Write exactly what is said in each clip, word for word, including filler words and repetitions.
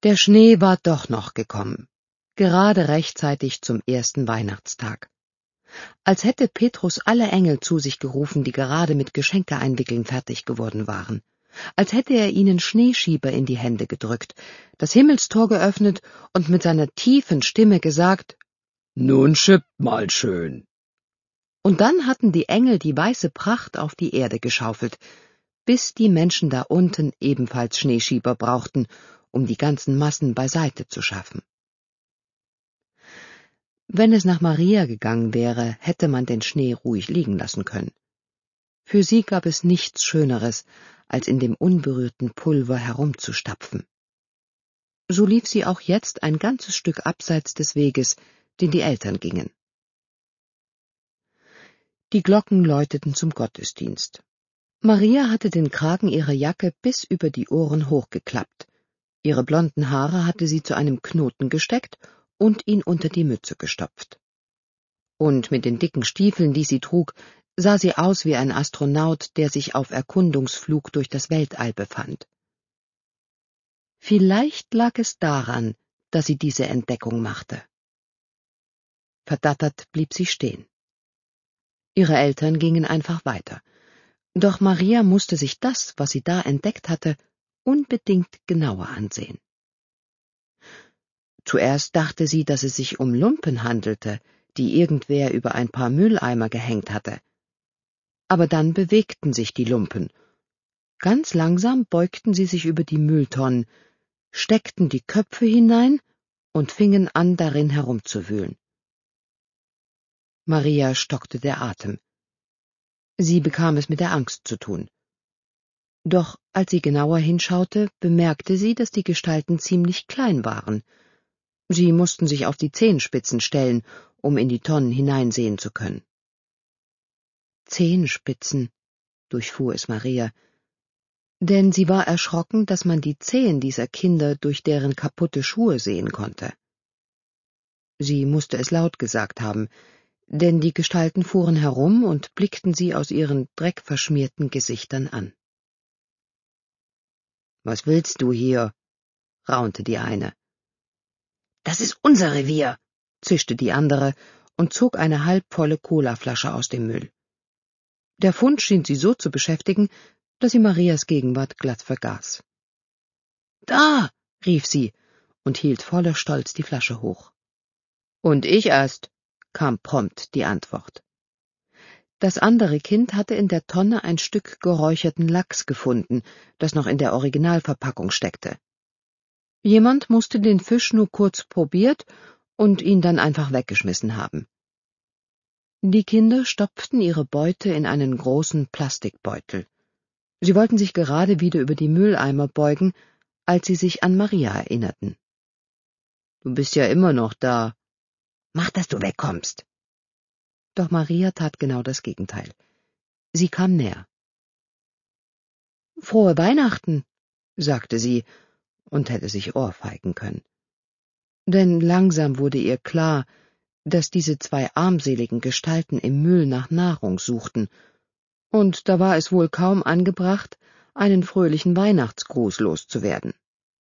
Der Schnee war doch noch gekommen, gerade rechtzeitig zum ersten Weihnachtstag. Als hätte Petrus alle Engel zu sich gerufen, die gerade mit Geschenkeeinwickeln fertig geworden waren. Als hätte er ihnen Schneeschieber in die Hände gedrückt, das Himmelstor geöffnet und mit seiner tiefen Stimme gesagt: »Nun schippt mal schön!« Und dann hatten die Engel die weiße Pracht auf die Erde geschaufelt, bis die Menschen da unten ebenfalls Schneeschieber brauchten, um die ganzen Massen beiseite zu schaffen. Wenn es nach Maria gegangen wäre, hätte man den Schnee ruhig liegen lassen können. Für sie gab es nichts Schöneres, als in dem unberührten Pulver herumzustapfen. So lief sie auch jetzt ein ganzes Stück abseits des Weges, den die Eltern gingen. Die Glocken läuteten zum Gottesdienst. Maria hatte den Kragen ihrer Jacke bis über die Ohren hochgeklappt. Ihre blonden Haare hatte sie zu einem Knoten gesteckt und ihn unter die Mütze gestopft. Und mit den dicken Stiefeln, die sie trug, sah sie aus wie ein Astronaut, der sich auf Erkundungsflug durch das Weltall befand. Vielleicht lag es daran, dass sie diese Entdeckung machte. Verdattert blieb sie stehen. Ihre Eltern gingen einfach weiter. Doch Maria musste sich das, was sie da entdeckt hatte, unbedingt genauer ansehen. Zuerst dachte sie, dass es sich um Lumpen handelte, die irgendwer über ein paar Mülleimer gehängt hatte. Aber dann bewegten sich die Lumpen. Ganz langsam beugten sie sich über die Mülltonnen, steckten die Köpfe hinein und fingen an, darin herumzuwühlen. Maria stockte der Atem. Sie bekam es mit der Angst zu tun. Doch als sie genauer hinschaute, bemerkte sie, dass die Gestalten ziemlich klein waren. Sie mussten sich auf die Zehenspitzen stellen, um in die Tonnen hineinsehen zu können. Zehenspitzen, durchfuhr es Maria, denn sie war erschrocken, dass man die Zehen dieser Kinder durch deren kaputte Schuhe sehen konnte. Sie musste es laut gesagt haben, denn die Gestalten fuhren herum und blickten sie aus ihren dreckverschmierten Gesichtern an. »Was willst du hier?« raunte die eine. »Das ist unser Revier«, zischte die andere und zog eine halbvolle Colaflasche aus dem Müll. Der Fund schien sie so zu beschäftigen, dass sie Marias Gegenwart glatt vergaß. »Da«, rief sie und hielt voller Stolz die Flasche hoch. »Und ich erst«, kam prompt die Antwort. Das andere Kind hatte in der Tonne ein Stück geräucherten Lachs gefunden, das noch in der Originalverpackung steckte. Jemand musste den Fisch nur kurz probiert und ihn dann einfach weggeschmissen haben. Die Kinder stopften ihre Beute in einen großen Plastikbeutel. Sie wollten sich gerade wieder über die Mülleimer beugen, als sie sich an Maria erinnerten. »Du bist ja immer noch da. Mach, dass du wegkommst.« Doch Maria tat genau das Gegenteil. Sie kam näher. »Frohe Weihnachten«, sagte sie und hätte sich ohrfeigen können. Denn langsam wurde ihr klar, dass diese zwei armseligen Gestalten im Müll nach Nahrung suchten, und da war es wohl kaum angebracht, einen fröhlichen Weihnachtsgruß loszuwerden.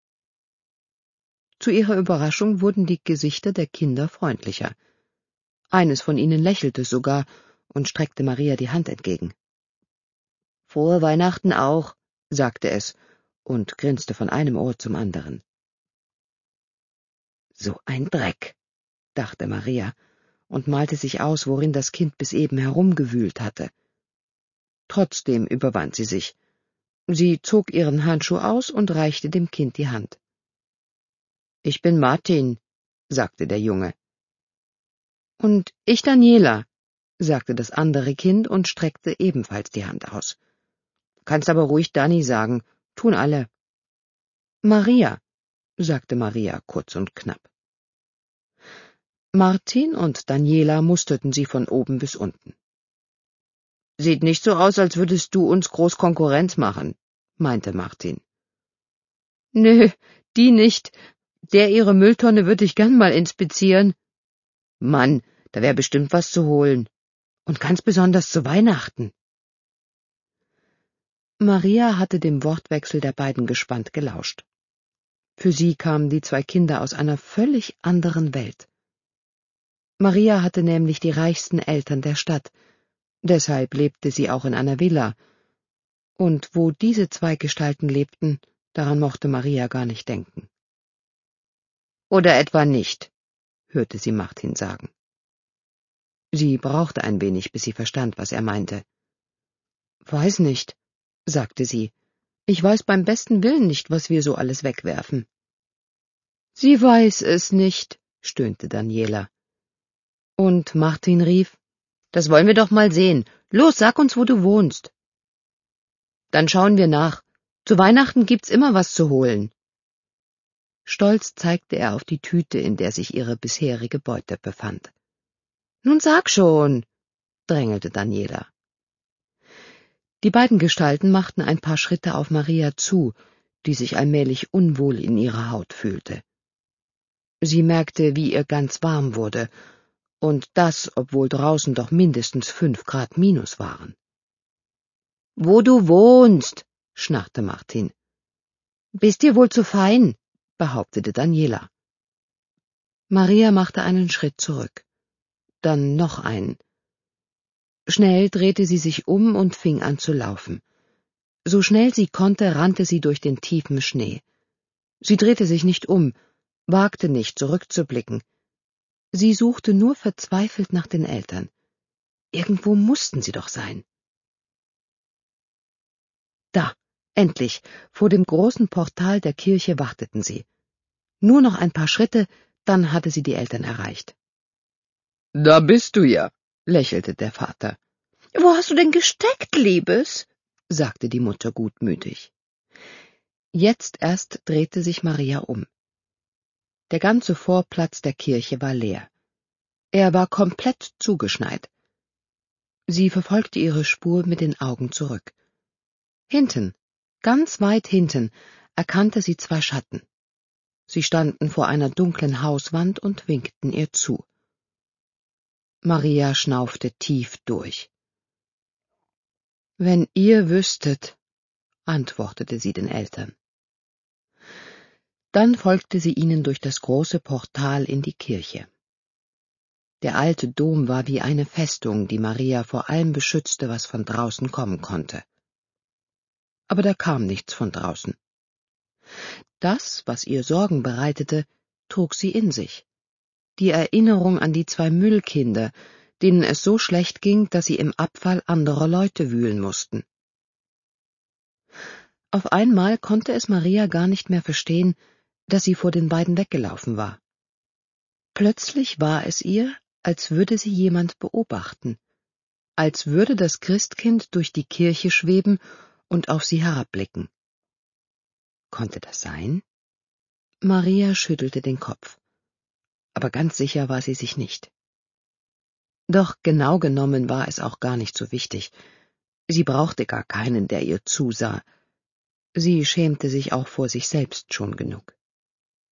Zu ihrer Überraschung wurden die Gesichter der Kinder freundlicher. Eines von ihnen lächelte sogar und streckte Maria die Hand entgegen. »Frohe Weihnachten auch«, sagte es und grinste von einem Ohr zum anderen. »So ein Dreck«, dachte Maria und malte sich aus, worin das Kind bis eben herumgewühlt hatte. Trotzdem überwand sie sich. Sie zog ihren Handschuh aus und reichte dem Kind die Hand. »Ich bin Martin«, sagte der Junge. »Und ich Daniela«, sagte das andere Kind und streckte ebenfalls die Hand aus. »Kannst aber ruhig Dani sagen, tun alle.« »Maria«, sagte Maria kurz und knapp. Martin und Daniela musterten sie von oben bis unten. »Sieht nicht so aus, als würdest du uns groß Konkurrenz machen«, meinte Martin. »Nö, die nicht. Der ihre Mülltonne würde ich gern mal inspizieren.« »Mann, da wär bestimmt was zu holen. Und ganz besonders zu Weihnachten.« Maria hatte dem Wortwechsel der beiden gespannt gelauscht. Für sie kamen die zwei Kinder aus einer völlig anderen Welt. Maria hatte nämlich die reichsten Eltern der Stadt, deshalb lebte sie auch in einer Villa, und wo diese zwei Gestalten lebten, daran mochte Maria gar nicht denken. »Oder etwa nicht«, hörte sie Martin sagen. Sie brauchte ein wenig, bis sie verstand, was er meinte. »Weiß nicht«, sagte sie, »ich weiß beim besten Willen nicht, was wir so alles wegwerfen.« »Sie weiß es nicht«, stöhnte Daniela. Und Martin rief, »Das wollen wir doch mal sehen. Los, sag uns, wo du wohnst.« »Dann schauen wir nach. Zu Weihnachten gibt's immer was zu holen.« Stolz zeigte er auf die Tüte, in der sich ihre bisherige Beute befand. »Nun sag schon«, drängelte Daniela. Die beiden Gestalten machten ein paar Schritte auf Maria zu, die sich allmählich unwohl in ihrer Haut fühlte. Sie merkte, wie ihr ganz warm wurde, und das, obwohl draußen doch mindestens fünf Grad minus waren. »Wo du wohnst«, schnarrte Martin. »Bist dir wohl zu fein«, behauptete Daniela. Maria machte einen Schritt zurück, dann noch einen. Schnell drehte sie sich um und fing an zu laufen. So schnell sie konnte, rannte sie durch den tiefen Schnee. Sie drehte sich nicht um, wagte nicht, zurückzublicken. Sie suchte nur verzweifelt nach den Eltern. Irgendwo mussten sie doch sein. Da, endlich, vor dem großen Portal der Kirche warteten sie. Nur noch ein paar Schritte, dann hatte sie die Eltern erreicht. »Da bist du ja«, lächelte der Vater. »Wo hast du denn gesteckt, Liebes?« sagte die Mutter gutmütig. Jetzt erst drehte sich Maria um. Der ganze Vorplatz der Kirche war leer. Er war komplett zugeschneit. Sie verfolgte ihre Spur mit den Augen zurück. Hinten, ganz weit hinten, erkannte sie zwei Schatten. Sie standen vor einer dunklen Hauswand und winkten ihr zu. Maria schnaufte tief durch. »Wenn ihr wüsstet«, antwortete sie den Eltern. Dann folgte sie ihnen durch das große Portal in die Kirche. Der alte Dom war wie eine Festung, die Maria vor allem beschützte, was von draußen kommen konnte. Aber da kam nichts von draußen. Das, was ihr Sorgen bereitete, trug sie in sich. Die Erinnerung an die zwei Müllkinder, denen es so schlecht ging, dass sie im Abfall anderer Leute wühlen mussten. Auf einmal konnte es Maria gar nicht mehr verstehen, dass sie vor den beiden weggelaufen war. Plötzlich war es ihr, als würde sie jemand beobachten, als würde das Christkind durch die Kirche schweben und auf sie herabblicken. Konnte das sein? Maria schüttelte den Kopf, aber ganz sicher war sie sich nicht. Doch genau genommen war es auch gar nicht so wichtig. Sie brauchte gar keinen, der ihr zusah. Sie schämte sich auch vor sich selbst schon genug.